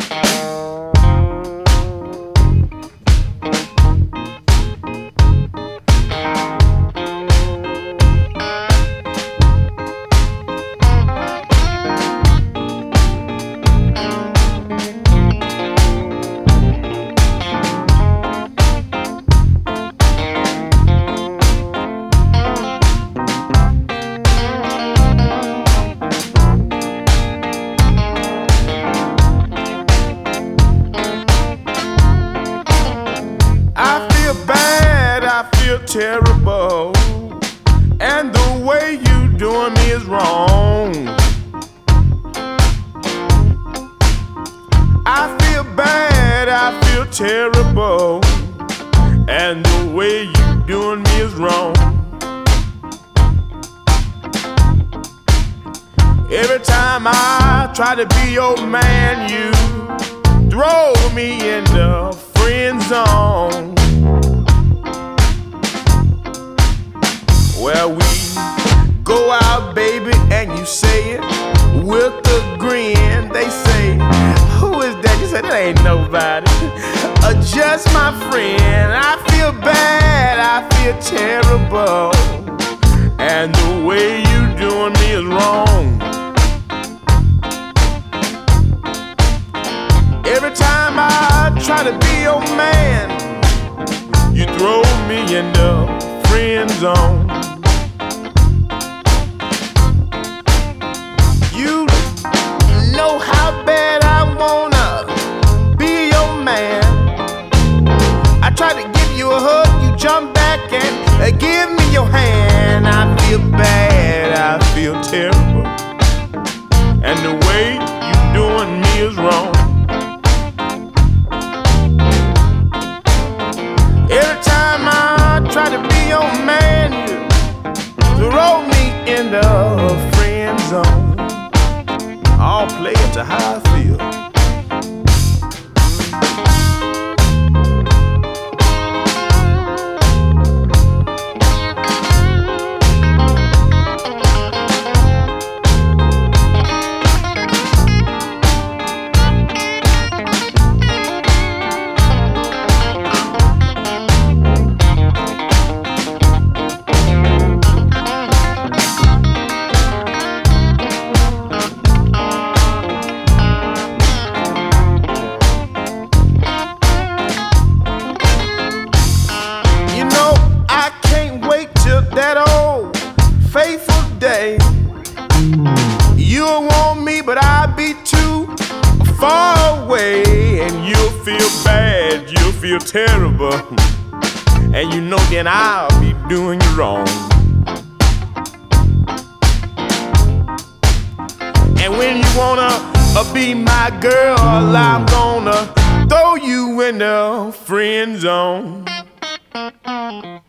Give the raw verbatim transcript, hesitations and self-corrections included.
Terrible, and the way you doing me is wrong. I feel bad, I feel terrible, and the way you doing me is wrong. Every time I try to be your man, you throw me in the friend zone. Well, we go out, baby, and you say it with a grin. They say, who is that? You say, that ain't nobody, uh, just my friend. I feel bad, I feel terrible, and the way you doing me is wrong. Every time I try to be your man, you throw me in the friend zone. You know how bad I wanna be your man. I try to give you a hug, you jump back and uh, give me your hand. I feel bad, I feel terrible, and the way you doing me is wrong. Every time I try to be your man, you throw me in the friend zone. All play it to how I feel. That old faithful day, you'll want me, but I'll be too far away, and you'll feel bad, you'll feel terrible, and you know then I'll be doing you wrong. And when you wanna uh, be my girl, I'm gonna throw you in the friend zone.